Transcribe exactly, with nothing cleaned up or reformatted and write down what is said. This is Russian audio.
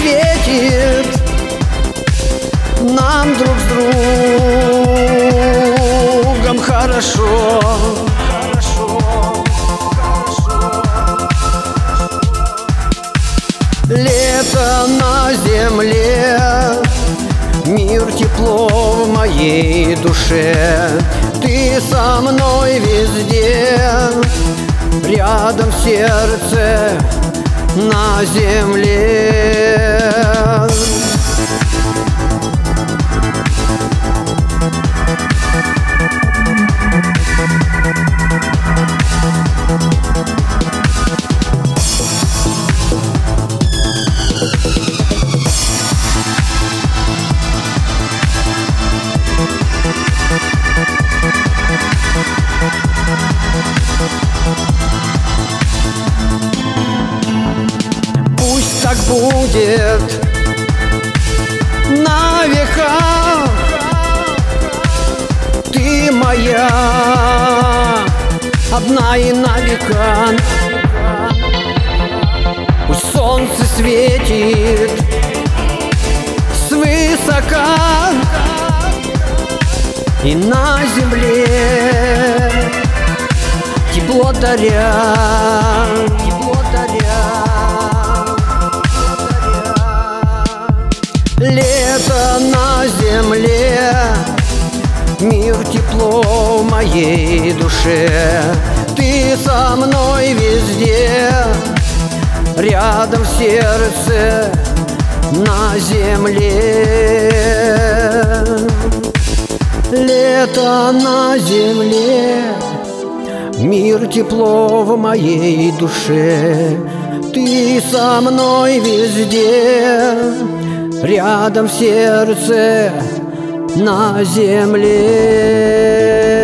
светит нам друг с другом хорошо. Лето на земле, мир, тепло в моей душе. Ты со мной везде, рядом в сердце, на земле. Пусть так будет на века. Ты моя одна и на века. Пусть солнце светит свысока, и на земле тепло даря, тепло даря. Лето на земле, мир, тепло в моей душе. Ты со мной везде, рядом в сердце, на земле. Лето на земле, мир, тепло в моей душе. Ты со мной везде, рядом в сердце, на земле.